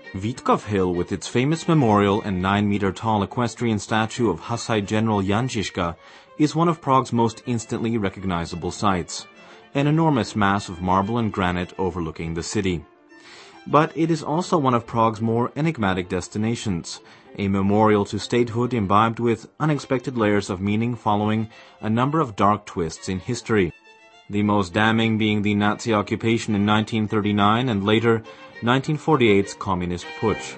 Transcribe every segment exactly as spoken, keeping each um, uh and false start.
Vítkov Hill, with its famous memorial and nine-meter-tall equestrian statue of Hussite General Jan Žižka, is one of Prague's most instantly recognizable sights, an enormous mass of marble and granite overlooking the city. But it is also one of Prague's more enigmatic destinations, a memorial to statehood imbibed with unexpected layers of meaning following a number of dark twists in history, the most damning being the Nazi occupation in nineteen thirty-nine and later nineteen forty-eight's communist putsch.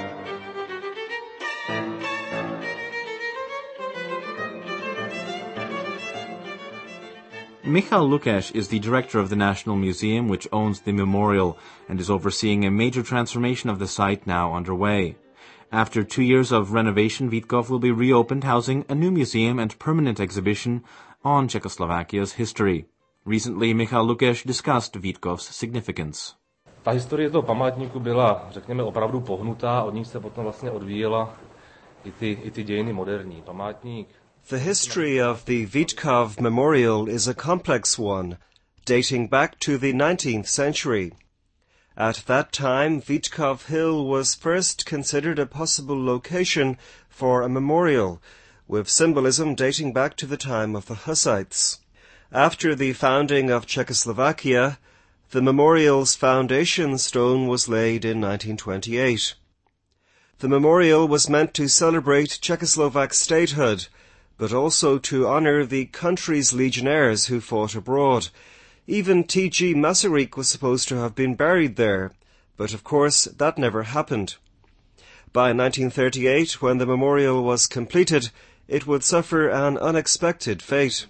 Michal Lukeš is the director of the National Museum, which owns the memorial and is overseeing a major transformation of the site now underway. After two years of renovation, Vítkov will be reopened, housing a new museum and permanent exhibition on Czechoslovakia's history. Recently, Michal Lukeš discussed Vítkov's significance. Ta historie toho památníku byla, řekněme, opravdu pohnutá, od ní se potom vlastně odvíjela i ty, i ty dějiny moderní. Památník. The history of the Vítkov Memorial is a complex one, dating back to the nineteenth century. At that time, Vítkov Hill was first considered a possible location for a memorial, with symbolism dating back to the time of the Hussites. After the founding of Czechoslovakia, the memorial's foundation stone was laid in nineteen twenty-eight. The memorial was meant to celebrate Czechoslovak statehood, but also to honor the country's legionnaires who fought abroad. Even T G Masaryk was supposed to have been buried there, but of course that never happened. By nineteen thirty-eight, when the memorial was completed, it would suffer an unexpected fate.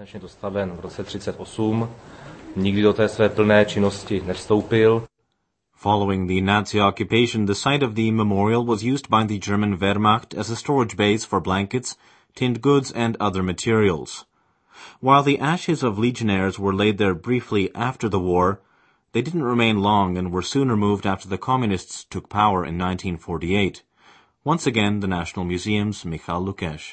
Following the Nazi occupation, the site of the memorial was used by the German Wehrmacht as a storage base for blankets, tinned goods, and other materials. While the ashes of legionnaires were laid there briefly after the war, they didn't remain long and were soon removed after the communists took power in nineteen forty-eight. Once again, the National Museum's Michal Lukeš.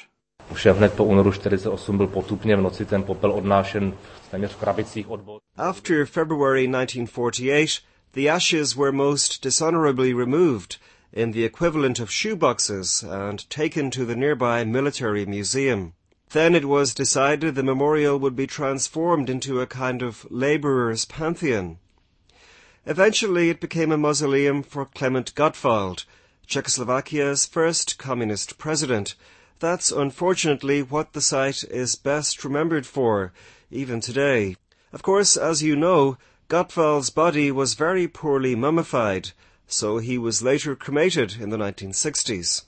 After February nineteen forty-eight, the ashes were most dishonorably removed in the equivalent of shoeboxes and taken to the nearby military museum. Then it was decided the memorial would be transformed into a kind of labourer's pantheon. Eventually it became a mausoleum for Klement Gottwald, Czechoslovakia's first communist president. That's unfortunately what the site is best remembered for, even today. Of course, as you know, Gottwald's body was very poorly mummified, so he was later cremated in the nineteen sixties.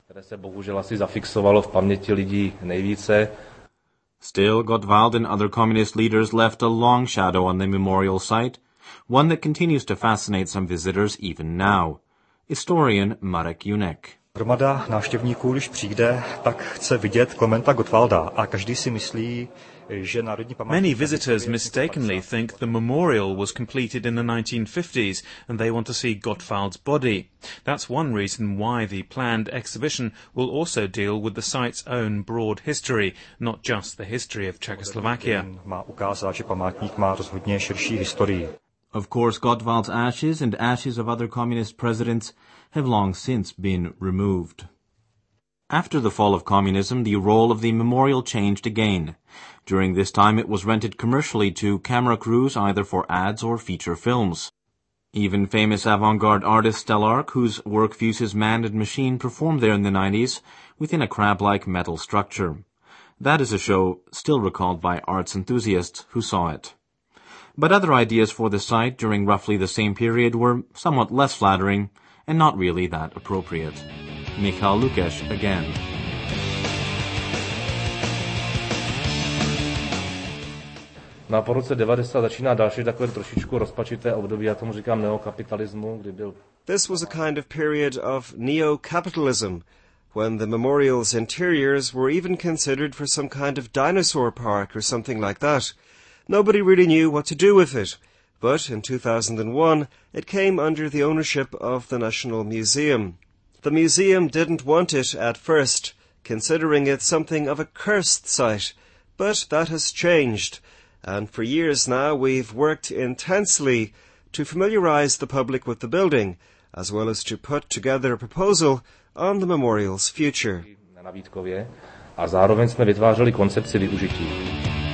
Still, Gottwald and other communist leaders left a long shadow on the memorial site, one that continues to fascinate some visitors even now. Historian Marek Junek. Hromada návštěvníků, když přijde, tak chce vidět Klementa Gottwalda a každý si myslí, že Národní památník... Many visitors mistakenly think the memorial was completed in the nineteen fifties and they want to see Gottwald's body. That's one reason why the planned exhibition will also deal with the site's own broad history, not just the history of Czechoslovakia. Má ukázat, že památník má rozhodně širší historii. Of course, Gottwald's ashes and ashes of other communist presidents have long since been removed. After the fall of communism, the role of the memorial changed again. During this time, it was rented commercially to camera crews either for ads or feature films. Even famous avant-garde artist Stellark, whose work fuses man and machine, performed there in the nineties within a crab-like metal structure. That is a show still recalled by arts enthusiasts who saw it. But other ideas for the site during roughly the same period were somewhat less flattering and not really that appropriate. Michal Lukeš again. Na po roce devadesát začíná další takové trošičku rozpačité období, já tomu říkám neokapitalismu, kdy byl... This was a kind of period of neo-capitalism, when the memorial's interiors were even considered for some kind of dinosaur park or something like that. Nobody really knew what to do with it, but in two thousand one it came under the ownership of the National Museum. The museum didn't want it at first, considering it something of a cursed site, but that has changed, and for years now we've worked intensely to familiarize the public with the building as well as to put together a proposal on the memorial's future. Na Vítkově a zároveň jsme vytvářeli koncepci využití.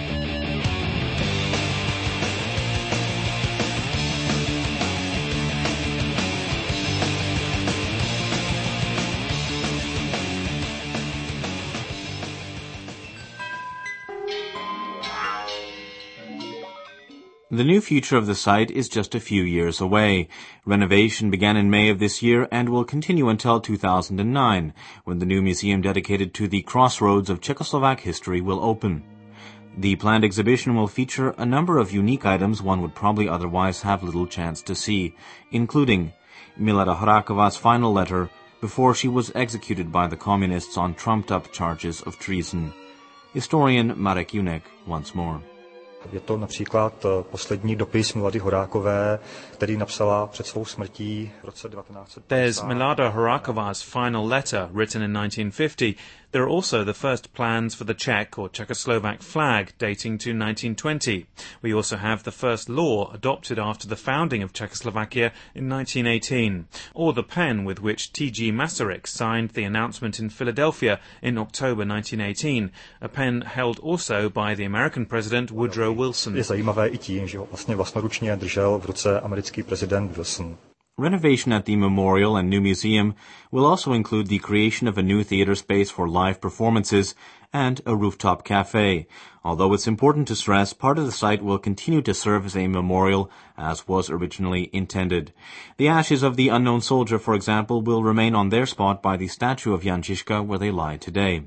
The new future of the site is just a few years away. Renovation began in May of this year and will continue until two thousand nine, when the new museum dedicated to the crossroads of Czechoslovak history will open. The planned exhibition will feature a number of unique items one would probably otherwise have little chance to see, including Milada Horáková's final letter before she was executed by the communists on trumped-up charges of treason. Historian Marek Junek once more. Je to například poslední dopis Milady Horákové, který napsala před svou smrtí v roce devatenáct set padesát. There's Milada Horáková's final letter, written in nineteen fifty. There are also the first plans for the Czech or Czechoslovak flag, dating to nineteen twenty. We also have the first law adopted after the founding of Czechoslovakia in nineteen eighteen, or the pen with which T G Masaryk signed the announcement in Philadelphia in October nineteen eighteen, a pen held also by the American President Woodrow Wilson. Je zajímavé i tím, že ho vlastně vlastnoručně držel v ruce americký prezident Wilson. Renovation at the memorial and new museum will also include the creation of a new theater space for live performances and a rooftop cafe. Although it's important to stress, part of the site will continue to serve as a memorial as was originally intended. The ashes of the unknown soldier, for example, will remain on their spot by the statue of Jan Žižka where they lie today.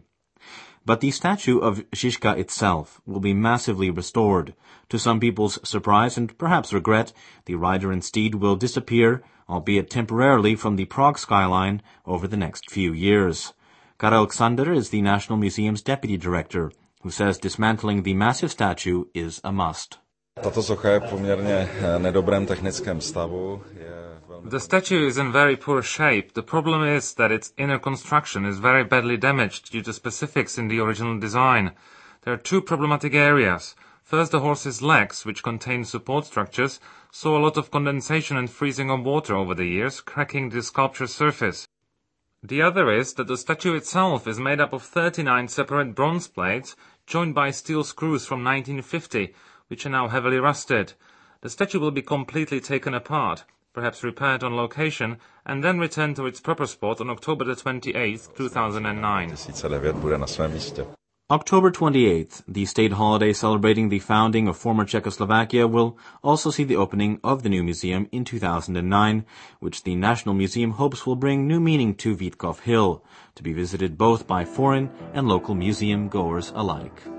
But the statue of Žižka itself will be massively restored. To some people's surprise and perhaps regret, the rider and steed will disappear, albeit temporarily, from the Prague skyline over the next few years. Karel Ksander is the National Museum's deputy director, who says dismantling the massive statue is a must. Tato socha je poměrně nedobrém technickém stavu. The statue is in very poor shape. The problem is that its inner construction is very badly damaged due to specifics in the original design. There are two problematic areas. First, the horse's legs, which contain support structures, saw a lot of condensation and freezing of water over the years, cracking the sculpture's surface. The other is that the statue itself is made up of thirty-nine separate bronze plates, joined by steel screws from nineteen fifty, which are now heavily rusted. The statue will be completely taken apart, perhaps repaired on location, and then returned to its proper spot on October the twenty-eighth, two thousand nine. October twenty-eighth, the state holiday celebrating the founding of former Czechoslovakia, will also see the opening of the new museum in two thousand nine, which the National Museum hopes will bring new meaning to Vítkov Hill, to be visited both by foreign and local museum goers alike.